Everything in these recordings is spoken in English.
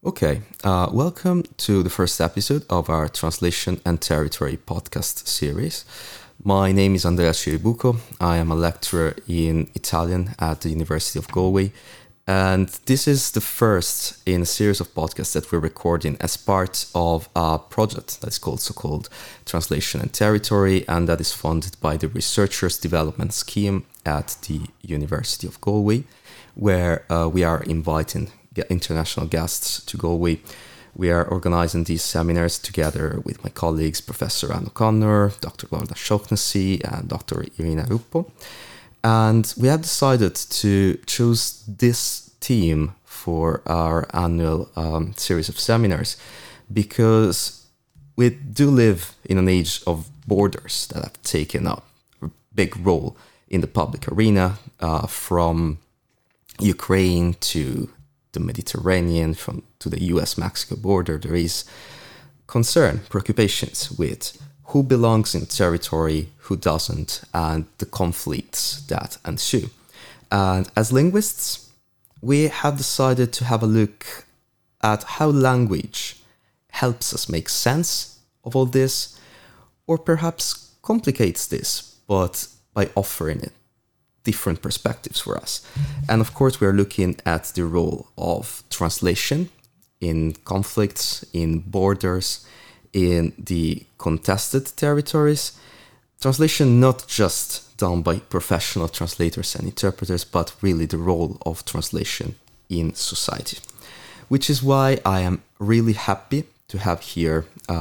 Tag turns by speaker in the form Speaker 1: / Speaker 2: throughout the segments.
Speaker 1: Okay, welcome to the first episode of our Translation and Territory podcast series. My name is Andrea Ciribuco. I am a lecturer in Italian at the University of Galway, and this is the first in a series of podcasts that we're recording as part of a project that's so-called Translation and Territory, and that is funded by the Researchers Development Scheme at the University of Galway, where we are inviting international guests to Galway. We are organizing these seminars together with my colleagues, Professor Anne O'Connor, Dr. Lorna Shaughnessy, and Dr. Irina Ruppo. And we have decided to choose this theme for our annual series of seminars because we do live in an age of borders that have taken up a big role in the public arena, from Ukraine to the Mediterranean, to the US-Mexico border. There is concern, preoccupations with who belongs in territory, who doesn't, and the conflicts that ensue. And as linguists, we have decided to have a look at how language helps us make sense of all this, or perhaps complicates this, but by offering it different perspectives for us. And of course, we are looking at the role of translation in conflicts, in borders, in the contested territories. Translation not just done by professional translators and interpreters, but really the role of translation in society. Which is why I am really happy to have here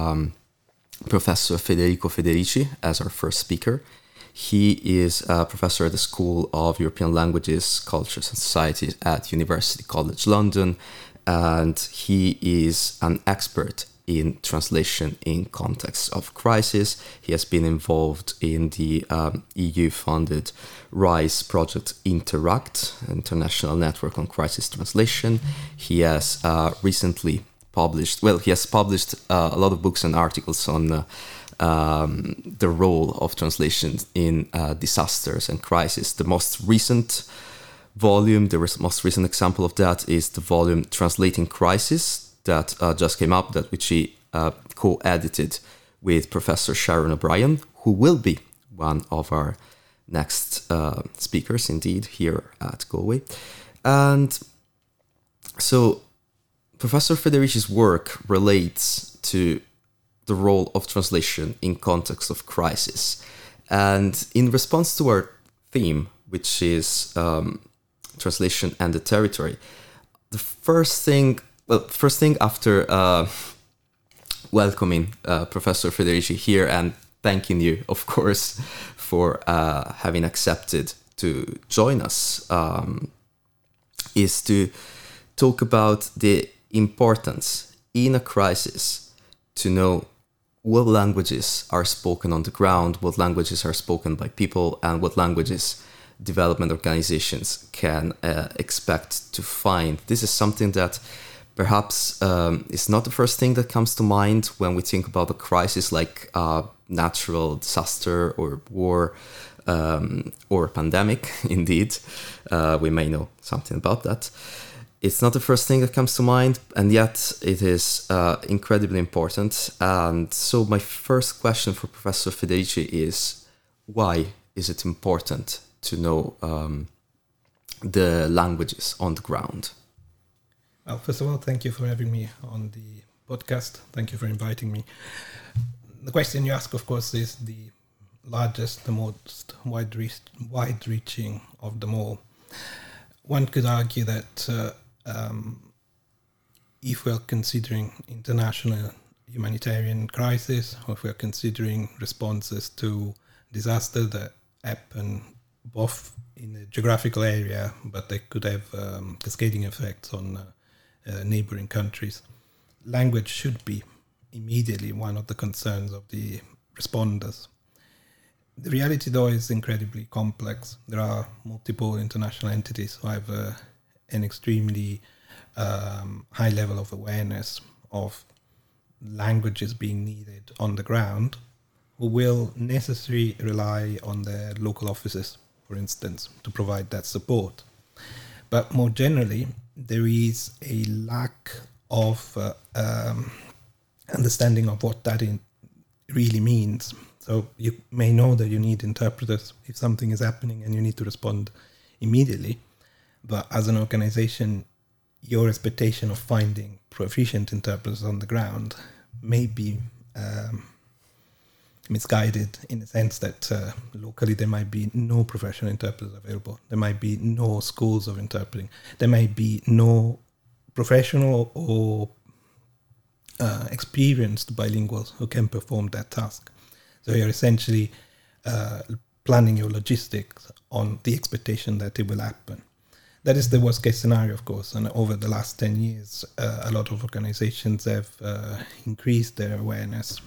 Speaker 1: Professor Federico Federici as our first speaker. He is a professor at the School of European Languages, Cultures and Societies at University College London, and he is an expert in translation in contexts of crisis. He has been involved in the EU-funded RISE project Interact, International Network on Crisis Translation. He has recently published a lot of books and articles on the role of translation in disasters and crisis. The most recent example of that is the volume Translating Crisis that just came up, which he co-edited with Professor Sharon O'Brien, who will be one of our next speakers, indeed, here at Galway. And so Professor Federici's work relates to the role of translation in context of crisis. And in response to our theme, which is translation and the territory, the first thing after welcoming Professor Federici here and thanking you, of course, for having accepted to join us, is to talk about the importance in a crisis to know what languages are spoken on the ground, what languages are spoken by people, and what languages development organizations can expect to find. This is something that perhaps is not the first thing that comes to mind when we think about a crisis like natural disaster or war or pandemic, indeed. We may know something about that. It's not the first thing that comes to mind, and yet it is incredibly important. And so my first question for Professor Federici is, why is it important to know the languages on the ground?
Speaker 2: Well, first of all, thank you for having me on the podcast. Thank you for inviting me. The question you ask, of course, is the largest, the most wide-reaching of them all. One could argue that if we are considering international humanitarian crisis, or if we are considering responses to disaster that happen both in a geographical area, but they could have cascading effects on neighboring countries, language should be immediately one of the concerns of the responders. The reality, though, is incredibly complex. There are multiple international entities who have an extremely high level of awareness of languages being needed on the ground, who will necessarily rely on their local offices, for instance, to provide that support. But more generally, there is a lack of understanding of what that really means. So you may know that you need interpreters if something is happening and you need to respond immediately. But as an organization, your expectation of finding proficient interpreters on the ground may be misguided, in the sense that locally there might be no professional interpreters available. There might be no schools of interpreting. There might be no professional or experienced bilinguals who can perform that task. So you're essentially planning your logistics on the expectation that it will happen. That is the worst case scenario, of course, and over the last 10 years, a lot of organizations have increased their awareness.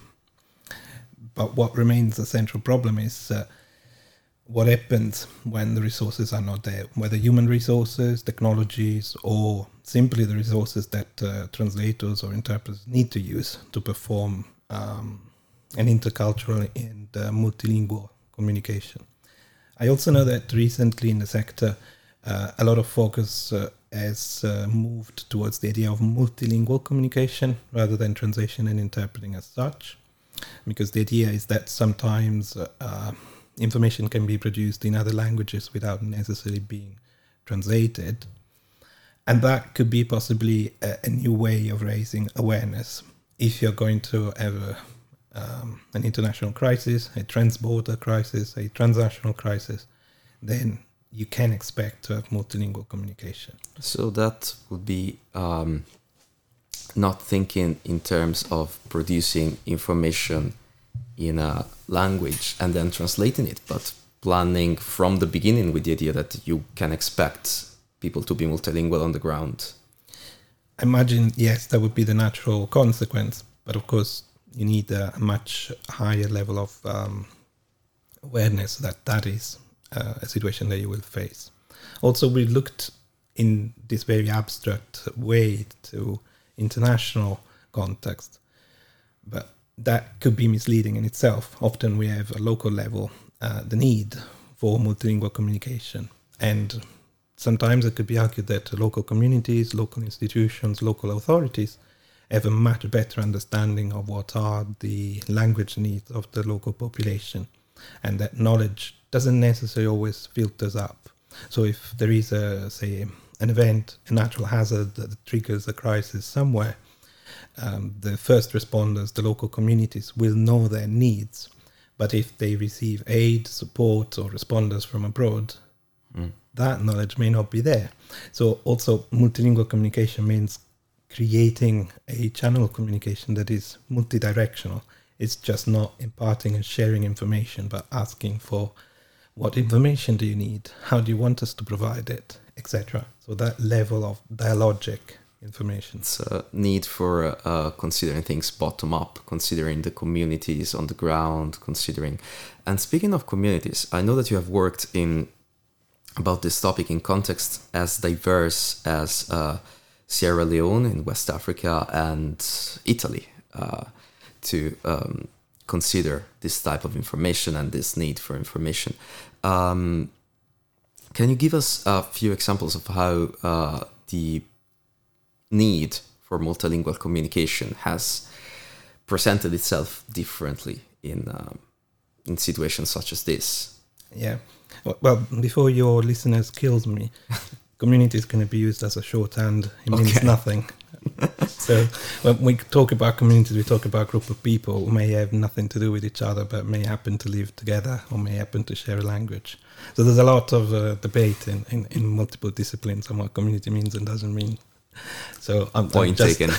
Speaker 2: But what remains a central problem is what happens when the resources are not there, whether human resources, technologies, or simply the resources that translators or interpreters need to use to perform an intercultural and multilingual communication. I also know that recently in the sector, a lot of focus has moved towards the idea of multilingual communication rather than translation and interpreting as such, because the idea is that sometimes information can be produced in other languages without necessarily being translated. And that could be possibly a new way of raising awareness. If you're going to have an international crisis, a transborder crisis, a transnational crisis, then you can expect to have multilingual communication.
Speaker 1: So that would be not thinking in terms of producing information in a language and then translating it, but planning from the beginning with the idea that you can expect people to be multilingual on the ground.
Speaker 2: I imagine, yes, that would be the natural consequence, but of course you need a much higher level of awareness that is a situation that you will face. Also, we looked in this very abstract way to international context, but that could be misleading in itself. Often we have a local level, the need for multilingual communication, and sometimes it could be argued that local communities, local institutions, local authorities have a much better understanding of what are the language needs of the local population, and that knowledge doesn't necessarily always filters up. So if there is an event, a natural hazard that triggers a crisis somewhere, the first responders, the local communities, will know their needs. But if they receive aid, support, or responders from abroad, that knowledge may not be there. So also multilingual communication means creating a channel of communication that is multidirectional. It's just not imparting and sharing information, but asking for what information do you need? How do you want us to provide it? Etc. So that level of dialogic information.
Speaker 1: It's a need for considering things bottom up, considering the communities on the ground, considering... And speaking of communities, I know that you have worked about this topic in context as diverse as Sierra Leone in West Africa and Italy to consider this type of information and this need for information. Can you give us a few examples of how the need for multilingual communication has presented itself differently in situations such as this?
Speaker 2: Yeah. Well, before your listeners kills me, community is going to be used as a shorthand. It means nothing. So when we talk about communities, we talk about a group of people who may have nothing to do with each other, but may happen to live together or may happen to share a language. So there's a lot of debate in multiple disciplines on what community means and doesn't mean. So
Speaker 1: Point taken.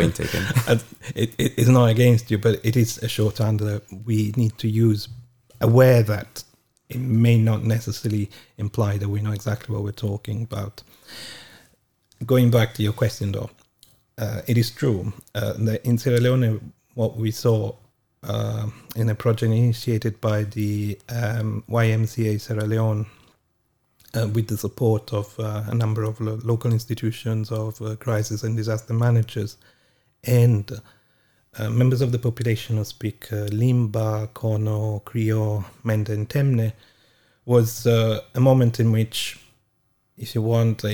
Speaker 2: It is not against you, but it is a shorthand that we need to use, aware that it may not necessarily imply that we know exactly what we're talking about. Going back to your question, though, it is true that in Sierra Leone, what we saw in a project initiated by the YMCA Sierra Leone, with the support of a number of local institutions of crisis and disaster managers and members of the population who speak Limba, Kono, Krio, Mende and Temne, was a moment in which, if you want, a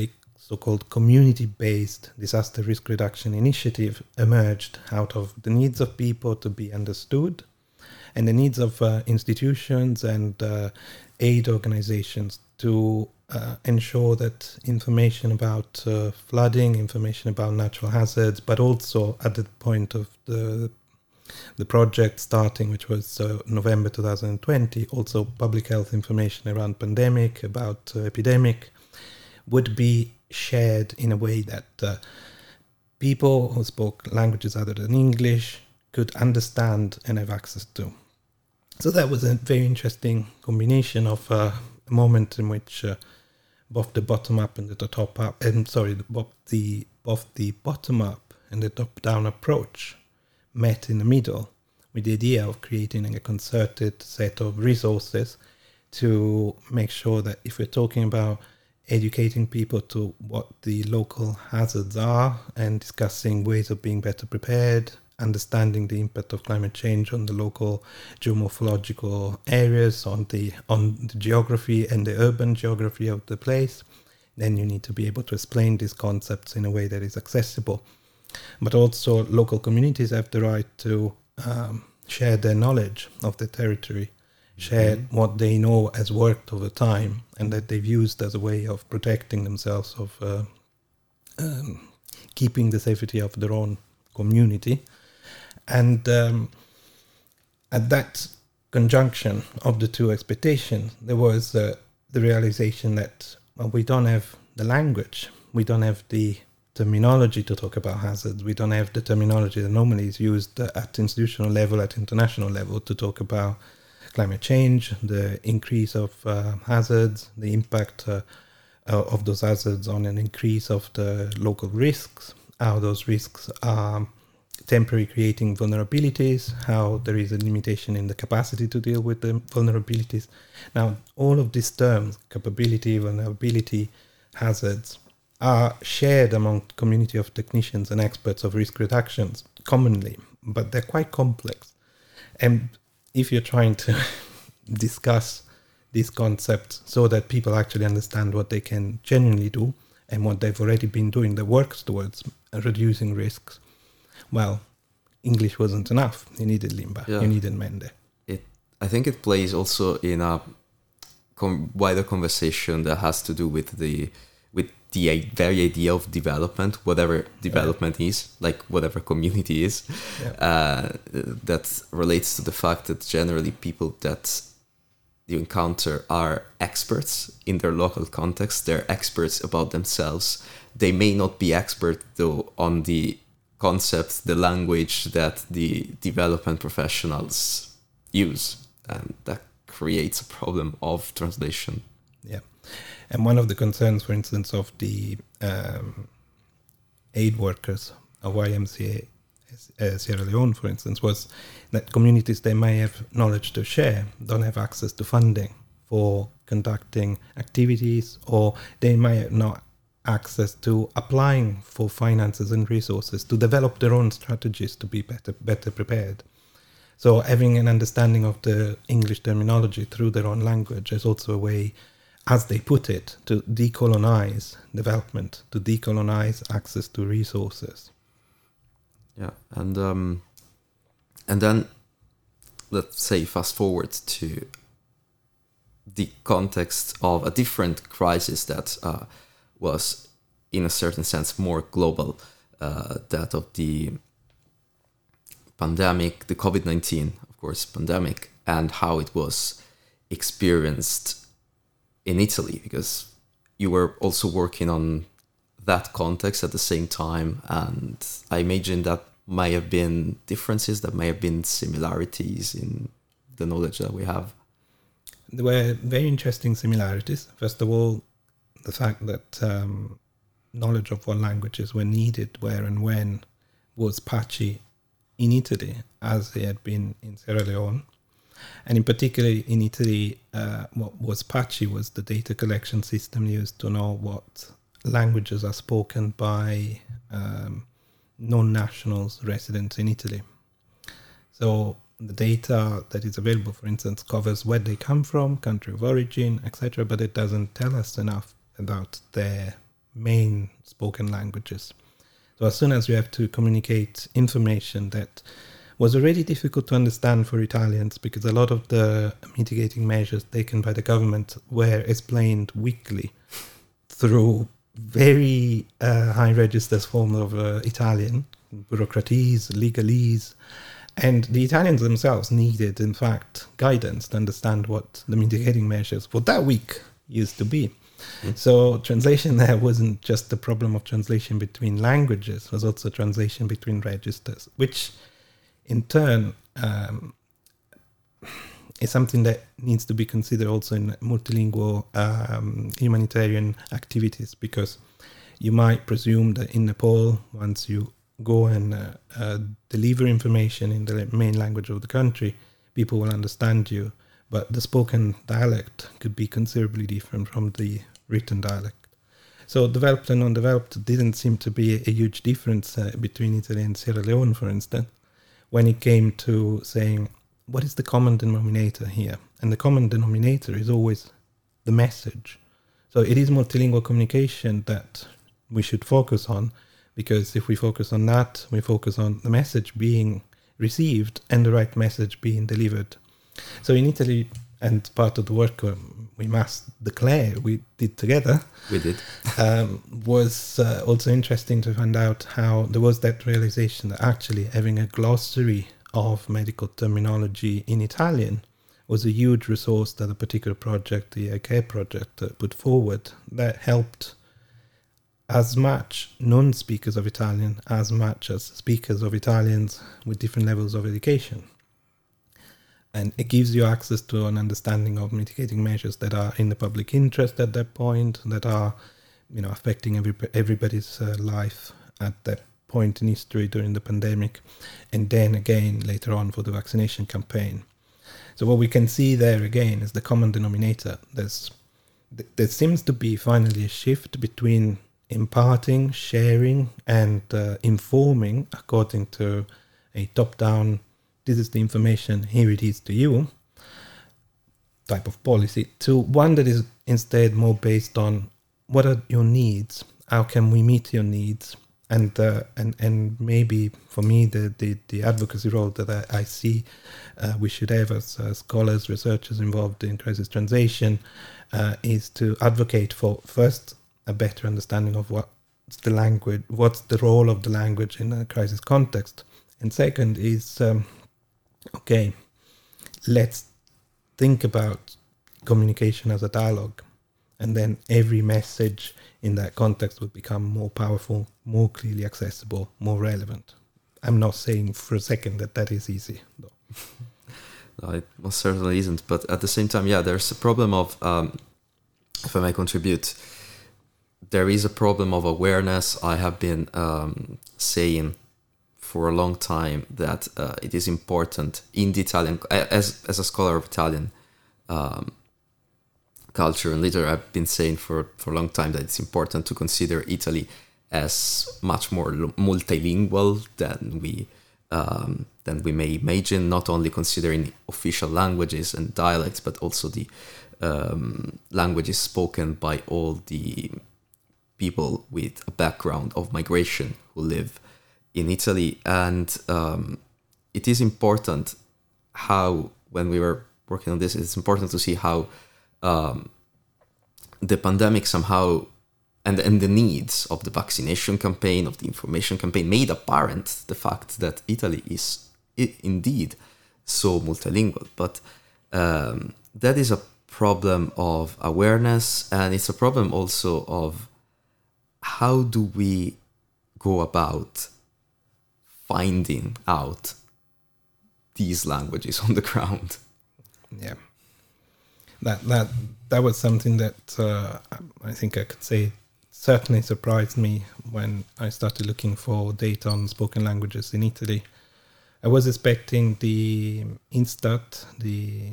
Speaker 2: so-called community-based disaster risk reduction initiative emerged out of the needs of people to be understood and the needs of institutions and aid organizations to ensure that information about flooding, information about natural hazards, but also at the point of the project starting, which was November 2020, also public health information around pandemic, about epidemic, would be shared in a way that people who spoke languages other than English could understand and have access to. So that was a very interesting combination of a moment in which both the bottom up and the top up, both the bottom up and the top down approach met in the middle, with the idea of creating a concerted set of resources to make sure that if we're talking about educating people to what the local hazards are and discussing ways of being better prepared, understanding the impact of climate change on the local geomorphological areas, on the geography and the urban geography of the place, then you need to be able to explain these concepts in a way that is accessible. But also local communities have the right to share their knowledge of the territory, share what they know has worked over time and that they've used as a way of protecting themselves, of keeping the safety of their own community. And at that conjunction of the two expectations, there was the realization that we don't have the language, we don't have the terminology to talk about hazards, we don't have the terminology that normally is used at institutional level, at international level, to talk about climate change, the increase of hazards, the impact of those hazards on an increase of the local risks, how those risks are temporarily creating vulnerabilities, how there is a limitation in the capacity to deal with the vulnerabilities. Now, all of these terms, capability, vulnerability, hazards, are shared among community of technicians and experts of risk reductions commonly, but they're quite complex. And if you're trying to discuss these concepts so that people actually understand what they can genuinely do and what they've already been doing that works towards reducing risks, well, English wasn't enough. You needed Limba. Yeah. You needed Mende.
Speaker 1: I think it plays also in a wider conversation that has to do with the very idea of development, whatever development is, like whatever community is, that relates to the fact that generally people that you encounter are experts in their local context. They're experts about themselves. They may not be expert though on the concepts, the language that the development professionals use, and that creates a problem of translation.
Speaker 2: Yeah. And one of the concerns, for instance, of the aid workers of YMCA Sierra Leone, for instance, was that communities they may have knowledge to share don't have access to funding for conducting activities, or they may have not access to applying for finances and resources to develop their own strategies to be better prepared. So having an understanding of the English terminology through their own language is also a way, as they put it, to decolonize development, to decolonize access to resources.
Speaker 1: Yeah, and then let's say fast forward to the context of a different crisis that was, in a certain sense, more global, that of the pandemic, the COVID-19, of course, pandemic, and how it was experienced in Italy, because you were also working on that context at the same time, and I imagine that might have been differences, that may have been similarities in the knowledge that we have.
Speaker 2: There were very interesting similarities. First of all, the fact that knowledge of what languages were needed, where and when, was patchy in Italy as it had been in Sierra Leone. And in particular in Italy, what was patchy was the data collection system used to know what languages are spoken by non-nationals residents in Italy. So the data that is available, for instance, covers where they come from, country of origin, etc., but it doesn't tell us enough about their main spoken languages. So as soon as you have to communicate information that was already difficult to understand for Italians, because a lot of the mitigating measures taken by the government were explained weekly through very high registers form of Italian, bureaucraties, legalese, and the Italians themselves needed, in fact, guidance to understand what the mitigating measures for that week used to be. So translation there wasn't just the problem of translation between languages, it was also translation between registers, which in turn is something that needs to be considered also in multilingual humanitarian activities, because you might presume that in Nepal, once you go and deliver information in the main language of the country, people will understand you, but the spoken dialect could be considerably different from the written dialect. So developed and undeveloped didn't seem to be a huge difference between Italy and Sierra Leone, for instance, when it came to saying, what is the common denominator here? And the common denominator is always the message. So it is multilingual communication that we should focus on, because if we focus on that, we focus on the message being received and the right message being delivered. So in Italy, and part of the work we must declare we did together, was also interesting to find out how there was that realization that actually having a glossary of medical terminology in Italian was a huge resource that a particular project, the ICARE project, put forward, that helped as much non-speakers of Italian as much as speakers of Italians with different levels of education. And it gives you access to an understanding of mitigating measures that are in the public interest at that point, that are, affecting everybody's life at that point in history during the pandemic, and then again later on for the vaccination campaign. So what we can see there again is the common denominator. There seems to be finally a shift between imparting, sharing, and informing according to a top-down, this is the information, here it is to you, type of policy, to one that is instead more based on what are your needs, how can we meet your needs, and maybe for me the advocacy role that I see we should have as scholars, researchers involved in crisis translation is to advocate for first a better understanding of what's the language, what's the role of the language in a crisis context, and second is okay, let's think about communication as a dialogue, and then every message in that context will become more powerful, more clearly accessible, more relevant. I'm not saying for a second that is easy, though.
Speaker 1: No, it most certainly isn't. But at the same time, there's a problem of, if I may contribute, there is a problem of awareness. I have been saying for a long time that it is important in the Italian, as a scholar of Italian culture and literature, I've been saying for a long time that it's important to consider Italy as much more multilingual than we may imagine, not only considering official languages and dialects, but also the languages spoken by all the people with a background of migration who live in Italy. And it is important how, when we were working on this, it's important to see how the pandemic somehow and the needs of the vaccination campaign, of the information campaign, made apparent the fact that Italy is indeed so multilingual. But that is a problem of awareness, and it's a problem also of how do we go about finding out these languages on the ground.
Speaker 2: Yeah. That was something that I think I could say certainly surprised me when I started looking for data on spoken languages in Italy. I was expecting the INSTAT, the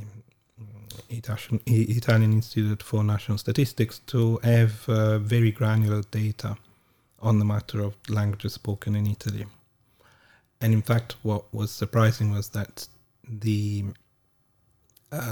Speaker 2: Italian Institute for National Statistics, to have very granular data on the matter of languages spoken in Italy. And in fact, what was surprising was that the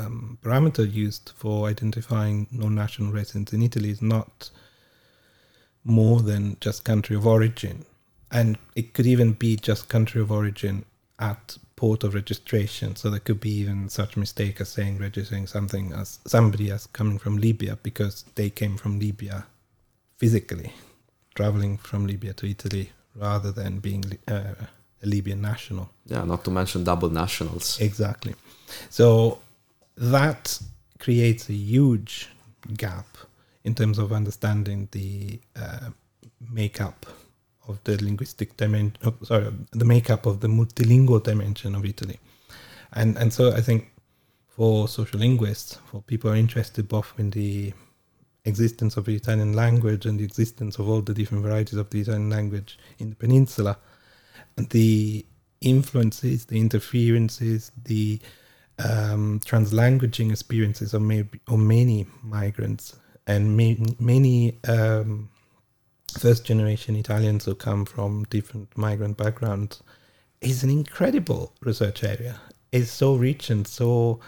Speaker 2: parameter used for identifying non-national residents in Italy is not more than just country of origin. And it could even be just country of origin at port of registration. So there could be even such mistake as registering something as somebody as coming from Libya because they came from Libya physically, traveling from Libya to Italy rather than being a Libyan national.
Speaker 1: Yeah, not to mention double nationals.
Speaker 2: Exactly. So that creates a huge gap in terms of understanding the makeup of the linguistic dimension, the makeup of the multilingual dimension of Italy. And so I think for social linguists, for people who are interested both in the existence of the Italian language and the existence of all the different varieties of the Italian language in the peninsula, the influences, the interferences, the translanguaging experiences of many migrants and many first generation Italians who come from different migrant backgrounds is an incredible research area. It's so rich and so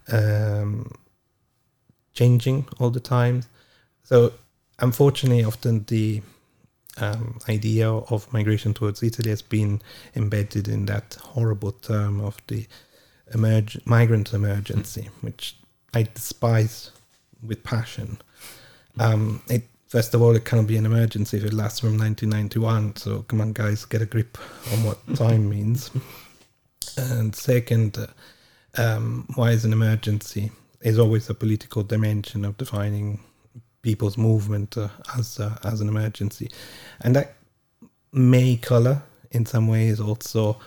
Speaker 2: changing all the time. So unfortunately, often the idea of migration towards Italy has been embedded in that horrible term of the migrant emergency, which I despise with passion. First of all, it cannot be an emergency if it lasts from 1991. So come on, guys, get a grip on what time means. And second, why is an emergency? Is always a political dimension of defining people's movement as an emergency. And that may color, in some ways, also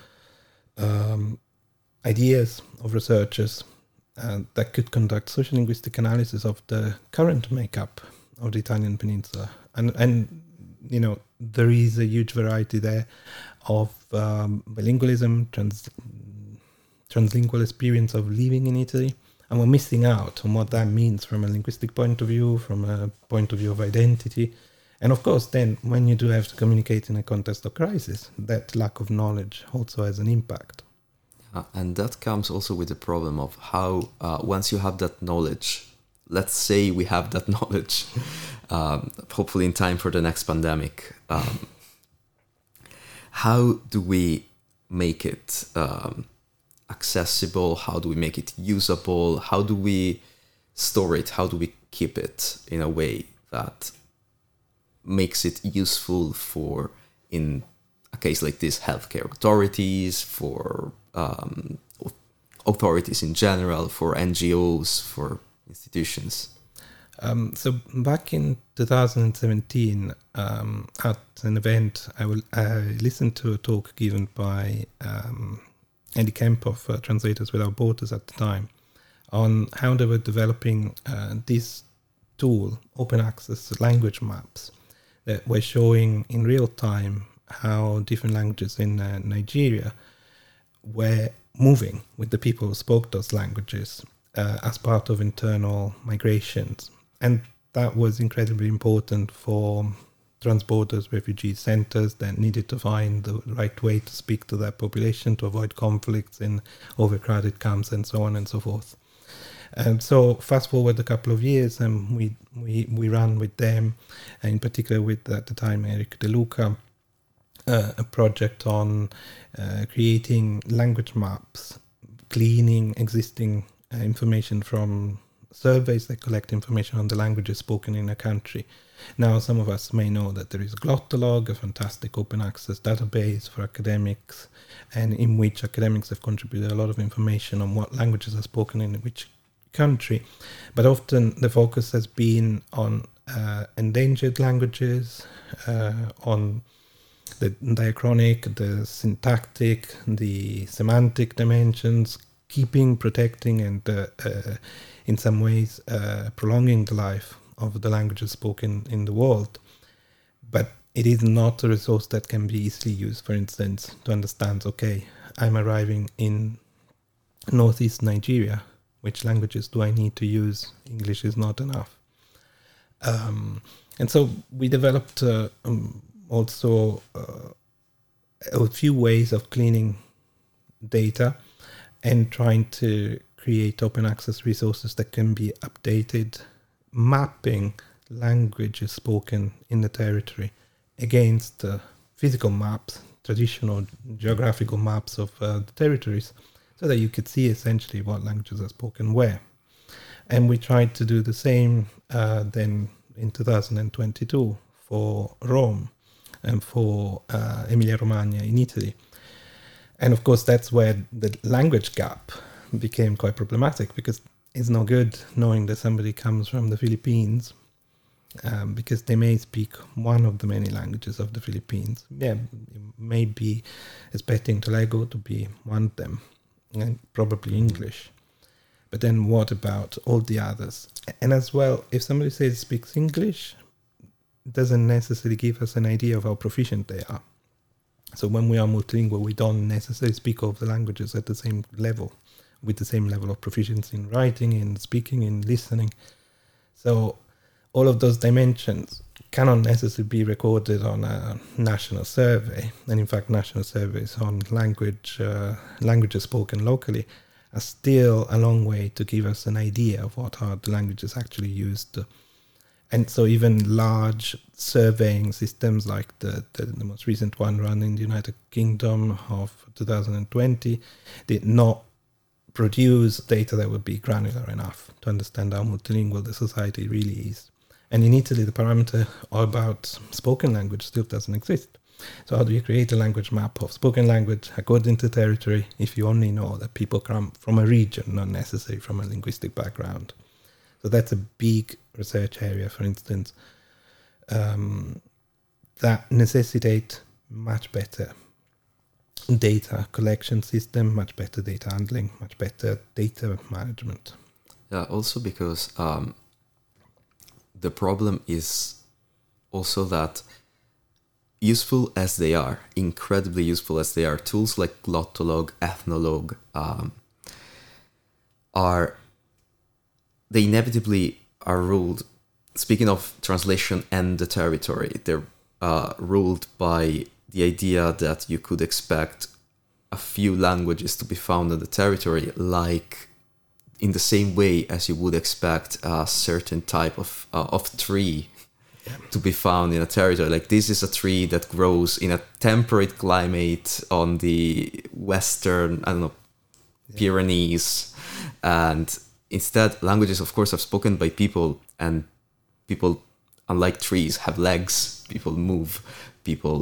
Speaker 2: ideas of researchers that could conduct social linguistic analysis of the current makeup of the Italian peninsula. And you know, there is a huge variety there of bilingualism, translingual experience of living in Italy. And we're missing out on what that means from a linguistic point of view, from a point of view of identity. And of course, then when you do have to communicate in a context of crisis, that lack of knowledge also has an impact.
Speaker 1: And that comes also with the problem of how, once you have that knowledge, let's say we have that knowledge, hopefully in time for the next pandemic, how do we make it accessible? How do we make it usable? How do we store it? How do we keep it in a way that makes it useful for, in a case like this, healthcare authorities, for authorities in general, for NGOs, for institutions?
Speaker 2: So back in 2017, at an event, I listened to a talk given by Andy Kemp of Translators Without Borders at the time on how they were developing this tool, open access language maps, that were showing in real time how different languages in Nigeria were moving with the people who spoke those languages as part of internal migrations. And that was incredibly important for transborders, refugee centers that needed to find the right way to speak to that population to avoid conflicts in overcrowded camps and so on and so forth. So fast forward a couple of years, and we ran with them, and in particular with, at the time, Eric De Luca, a project on creating language maps, cleaning existing information from surveys that collect information on the languages spoken in a country. Now, some of us may know that there is Glottolog, a fantastic open access database for academics, and in which academics have contributed a lot of information on what languages are spoken in which country. But often the focus has been on endangered languages, on the diachronic, the syntactic, the semantic dimensions, keeping, protecting, and in some ways prolonging the life of the languages spoken in the world. But it is not a resource that can be easily used, for instance, to understand, okay, I'm arriving in northeast Nigeria. Which languages do I need to use? English is not enough. And so we developed also a few ways of cleaning data and trying to create open access resources that can be updated, mapping languages spoken in the territory against physical maps, traditional geographical maps of the territories, so that you could see essentially what languages are spoken where. And we tried to do the same then in 2022 for Rome and for Emilia-Romagna in Italy. And of course, that's where the language gap became quite problematic, because it's no good knowing that somebody comes from the Philippines, because they may speak one of the many languages of the Philippines. Yeah, you may be expecting Tagalog to be one of them, and probably English. But then what about all the others? And as well, if somebody says speaks English, it doesn't necessarily give us an idea of how proficient they are. So when we are multilingual, we don't necessarily speak all of the languages at the same level, with the same level of proficiency in writing, in speaking, in listening. So all of those dimensions cannot necessarily be recorded on a national survey. And in fact, national surveys on languages spoken locally are still a long way to give us an idea of what are the languages actually used. And so even large surveying systems like the most recent one run in the United Kingdom of 2020 did not produce data that would be granular enough to understand how multilingual the society really is. And in Italy, the parameter about spoken language still doesn't exist. So how do you create a language map of spoken language according to territory if you only know that people come from a region, not necessarily from a linguistic background? So that's a big research area, for instance, that necessitate much better data collection system, much better data handling, much better data management.
Speaker 1: Yeah, also because the problem is also that useful as they are, incredibly useful as they are, tools like Glottolog, Ethnologue they inevitably are ruled, speaking of translation and the territory, they're ruled by the idea that you could expect a few languages to be found in the territory, like in the same way as you would expect a certain type of tree to be found in a territory. Like, this is a tree that grows in a temperate climate on the western, Pyrenees, and instead, languages, of course, are spoken by people, and people, unlike trees, have legs. People move. People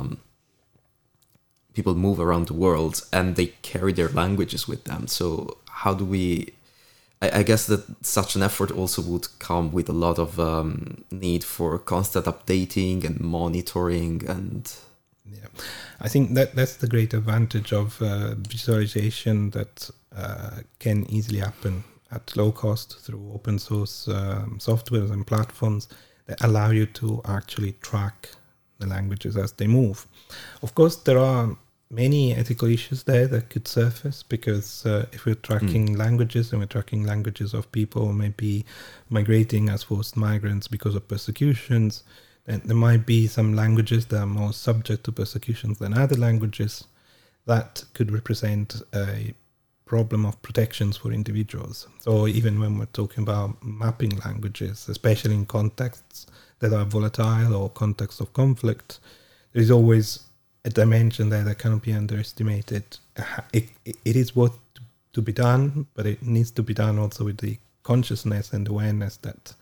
Speaker 1: move around the world, and they carry their languages with them. So how do we... I guess that such an effort also would come with a lot of need for constant updating and monitoring and...
Speaker 2: Yeah, I think that's the great advantage of visualization that can easily happen at low cost through open source softwares and platforms that allow you to actually track the languages as they move. Of course, there are many ethical issues there that could surface, because if we're tracking languages, and we're tracking languages of people maybe migrating as forced migrants because of persecutions, then there might be some languages that are more subject to persecutions than other languages. That could represent a problem of protections for individuals. So even when we're talking about mapping languages, especially in contexts that are volatile or contexts of conflict, there is always a dimension there that cannot be underestimated. It is what to be done, but it needs to be done also with the consciousness and awareness that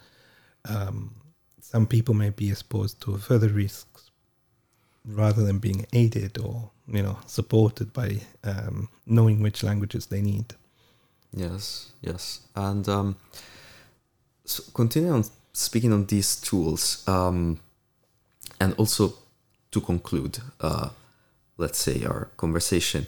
Speaker 2: some people may be exposed to further risks rather than being aided or supported by knowing which languages they need.
Speaker 1: Yes. And so continuing on speaking on these tools, and also to conclude, let's say, our conversation,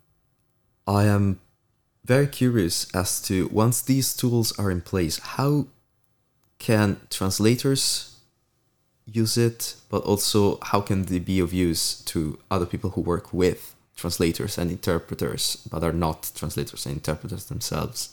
Speaker 1: I am very curious as to, once these tools are in place, how can translators use it, but also how can they be of use to other people who work with translators and interpreters, but are not translators and interpreters themselves?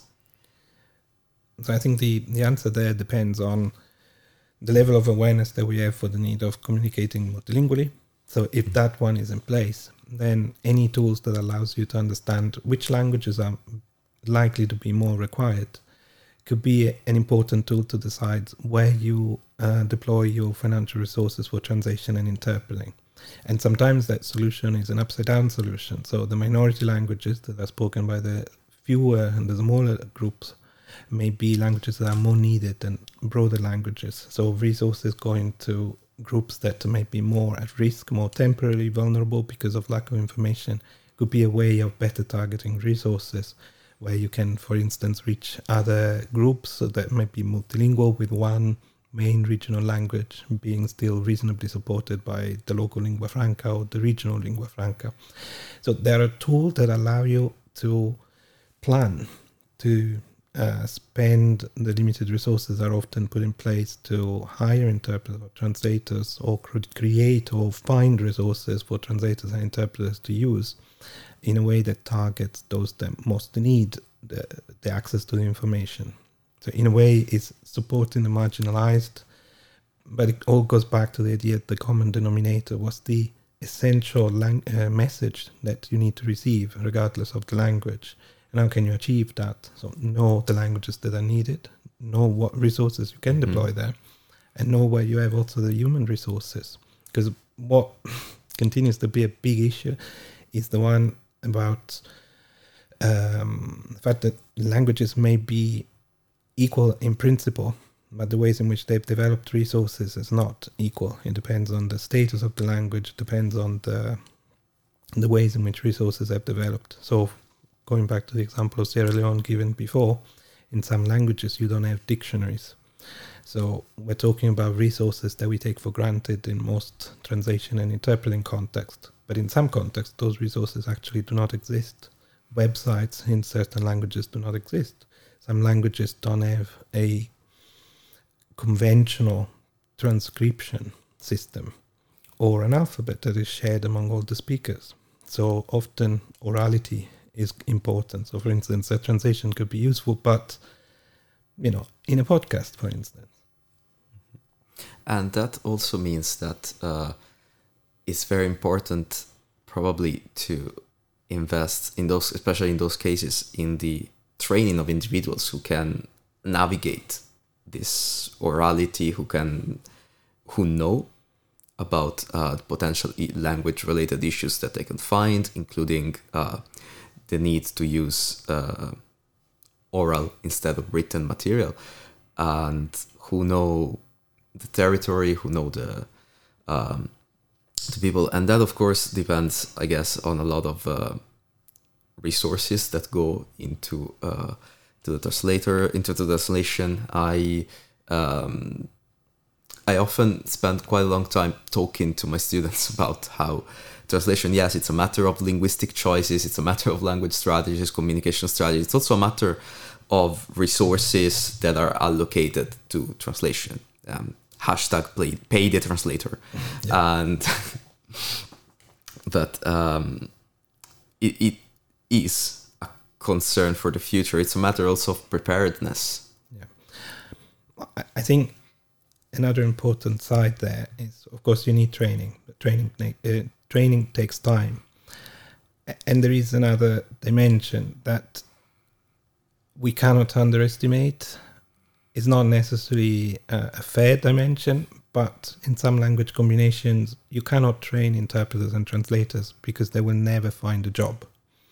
Speaker 2: So I think the answer there depends on the level of awareness that we have for the need of communicating multilingually. So if that one is in place, then any tools that allows you to understand which languages are likely to be more required could be an important tool to decide where you deploy your financial resources for translation and interpreting. And sometimes that solution is an upside-down solution. So the minority languages that are spoken by the fewer and the smaller groups may be languages that are more needed than broader languages. So resources going to groups that may be more at risk, more temporarily vulnerable because of lack of information, could be a way of better targeting resources, where you can, for instance, reach other groups that might be multilingual with one main regional language being still reasonably supported by the local lingua franca or the regional lingua franca. So there are tools that allow you to plan, to spend the limited resources that are often put in place to hire interpreters or translators, or create or find resources for translators and interpreters to use in a way that targets those that most need the access to the information. So in a way, it's supporting the marginalized, but it all goes back to the idea that the common denominator was the essential message that you need to receive regardless of the language. And how can you achieve that? So know the languages that are needed, know what resources you can deploy there, and know where you have also the human resources. Because what continues to be a big issue is the one about the fact that languages may be equal in principle, but the ways in which they've developed resources is not equal. It depends on the status of the language, depends on the ways in which resources have developed. So going back to the example of Sierra Leone given before, in some languages you don't have dictionaries. So we're talking about resources that we take for granted in most translation and interpreting context. But in some contexts, those resources actually do not exist. Websites in certain languages do not exist. Some languages don't have a conventional transcription system or an alphabet that is shared among all the speakers. So often orality is important. So for instance, a translation could be useful, but in a podcast, for instance.
Speaker 1: And that also means that it's very important probably to invest in those, especially in those cases, in the training of individuals who can navigate this orality, who know about the potential language-related issues that they can find, including the need to use oral instead of written material, and who know the territory, who know the people. And that, of course, depends, I guess, on a lot of resources that go into the translation. I often spend quite a long time talking to my students about how translation, yes, it's a matter of linguistic choices, it's a matter of language strategies, communication strategies. It's also a matter of resources that are allocated to translation. Hashtag pay the translator. Yeah. But it is a concern for the future. It's a matter also of preparedness.
Speaker 2: Yeah, I think another important side there is, of course, you need training. But training takes time, and there is another dimension that we cannot underestimate. It's not necessarily a fair dimension, but in some language combinations, you cannot train interpreters and translators because they will never find a job.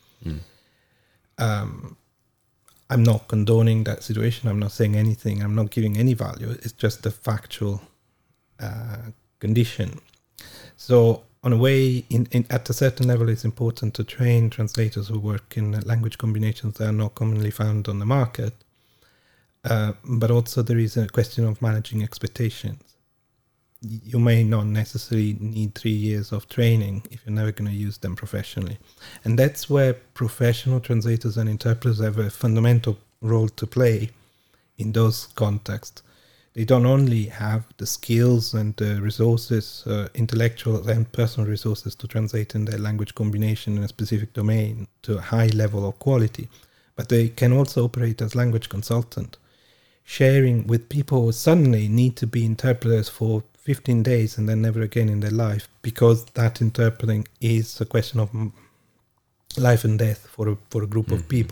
Speaker 2: I'm not condoning that situation. I'm not saying anything. I'm not giving any value. It's just a factual condition. So on a way, at a certain level, it's important to train translators who work in language combinations that are not commonly found on the market. But also there is a question of managing expectations. You may not necessarily need 3 years of training if you're never going to use them professionally. And that's where professional translators and interpreters have a fundamental role to play in those contexts. They don't only have the skills and the resources, intellectual and personal resources to translate in their language combination in a specific domain to a high level of quality, but they can also operate as language consultant, sharing with people who suddenly need to be interpreters for 15 days and then never again in their life, because that interpreting is a question of life and death for a group of people.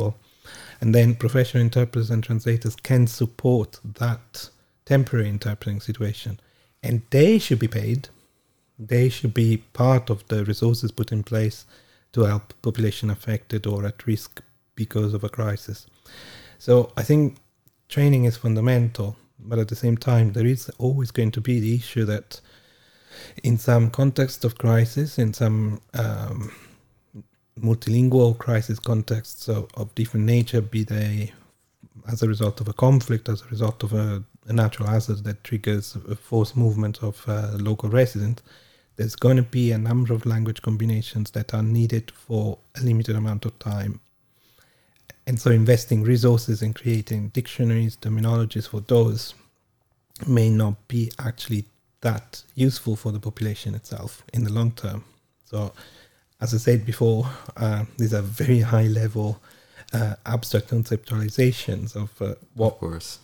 Speaker 2: And then professional interpreters and translators can support that temporary interpreting situation. And they should be paid. They should be part of the resources put in place to help population affected or at risk because of a crisis. So I think training is fundamental, but at the same time, there is always going to be the issue that in some context of crisis, in some multilingual crisis contexts of different nature, be they as a result of a conflict, as a result of a natural hazard that triggers a forced movement of local residents, there's going to be a number of language combinations that are needed for a limited amount of time. And so investing resources in creating dictionaries, terminologies for those may not be actually that useful for the population itself in the long term. So, as I said before, these are very high level abstract conceptualizations of what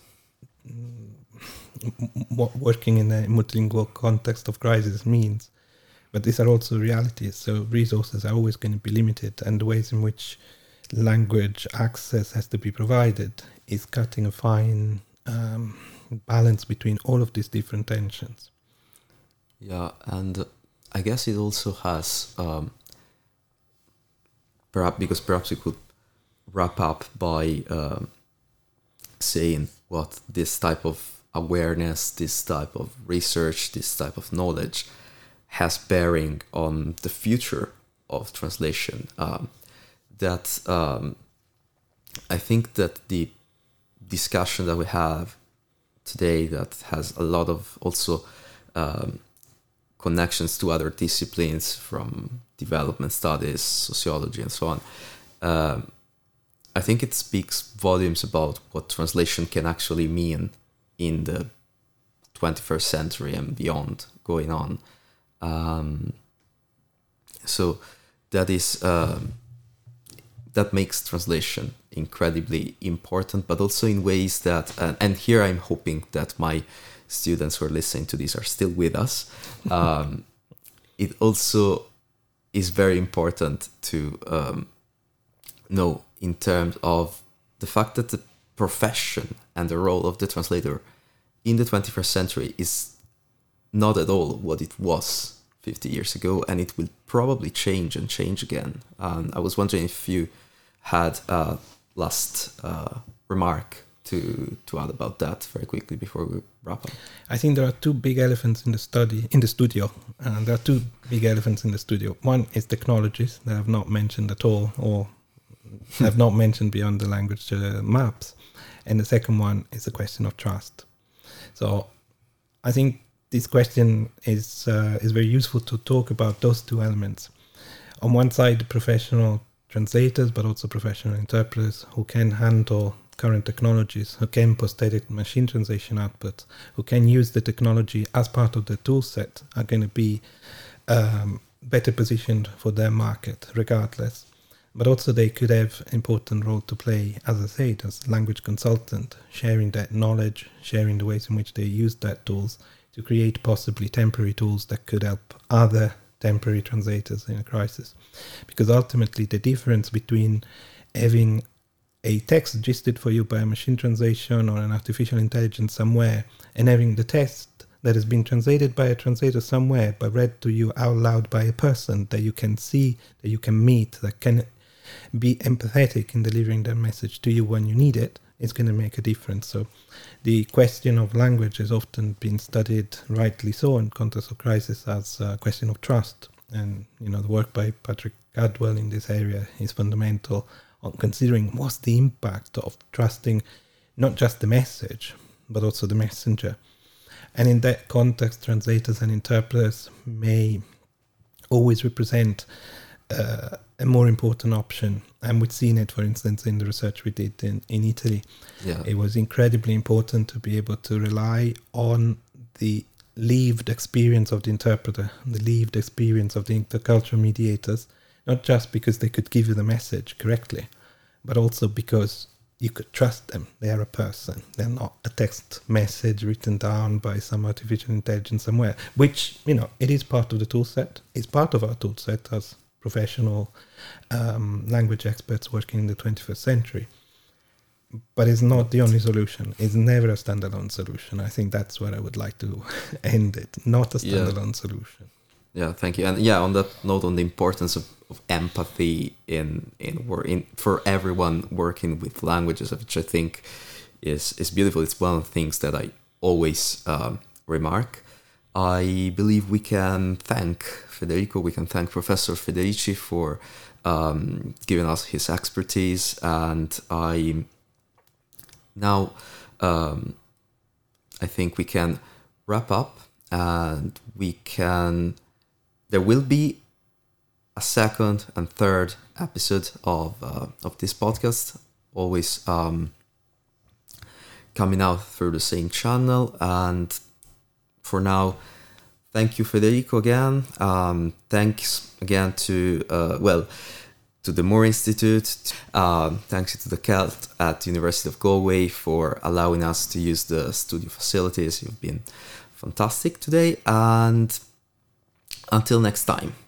Speaker 2: working in a multilingual context of crisis means. But these are also realities, so resources are always going to be limited, and the ways in which language access has to be provided is cutting a fine balance between all of these different tensions.
Speaker 1: Yeah, and I guess it also has, perhaps we could wrap up by saying what this type of awareness, this type of research, this type of knowledge has bearing on the future of translation. I think that the discussion that we have today that has a lot of also connections to other disciplines from development studies, sociology, and so on. I think it speaks volumes about what translation can actually mean in the 21st century and beyond going on. So that is that makes translation incredibly important, but also in ways that, and here I'm hoping that my students who are listening to this are still with us. It also is very important to know in terms of the fact that the profession and the role of the translator in the 21st century is not at all what it was 50 years ago, and it will probably change and change again. I was wondering if you had a last remark to add about that very quickly before we wrap up.
Speaker 2: I think there are two big elephants in the studio. There are two big elephants in the studio. One is technologies that I've not mentioned at all, or have not mentioned beyond the language maps. And the second one is the question of trust. So I think this question is very useful to talk about those two elements. On one side, professional translators, but also professional interpreters who can handle current technologies, who can post-edit machine translation outputs, who can use the technology as part of the tool set, are going to be better positioned for their market regardless. But also they could have an important role to play, as I said, as language consultant, sharing that knowledge, sharing the ways in which they use that tools to create possibly temporary tools that could help other temporary translators in a crisis. Because ultimately the difference between having a text digested for you by a machine translation or an artificial intelligence somewhere and having the text that has been translated by a translator somewhere but read to you out loud by a person that you can see, that you can meet, that can be empathetic in delivering that message to you when you need it, is going to make a difference. So the question of language has often been studied, rightly so, in context of crisis as a question of trust. And, the work by Patrick Cadwell in this area is fundamental on considering what's the impact of trusting not just the message, but also the messenger. And in that context, translators and interpreters may always represent a more important option. And we've seen it, for instance, in the research we did in Italy.
Speaker 1: Yeah.
Speaker 2: It was incredibly important to be able to rely on the lived experience of the interpreter, the lived experience of the intercultural mediators, not just because they could give you the message correctly, but also because you could trust them. They are a person. They're not a text message written down by some artificial intelligence somewhere, which, it is part of the tool set. It's part of our tool set as professional language experts working in the 21st century. but it's not the only solution. It's never a standalone solution. I think that's where I would like to end it. Not a standalone solution.
Speaker 1: Yeah, thank you. And yeah, on that note, on the importance of empathy in for everyone working with languages, which I think is beautiful. It's one of the things that I always remark. I believe we can thank Federico, we can thank Professor Federici for giving us his expertise, and I think we can wrap up, and there will be a second and third episode of this podcast, always coming out through the same channel. And for now, thank you, Federico, again. Thanks again to the Moore Institute. Thanks to the CELT at the University of Galway for allowing us to use the studio facilities. You've been fantastic today, and until next time.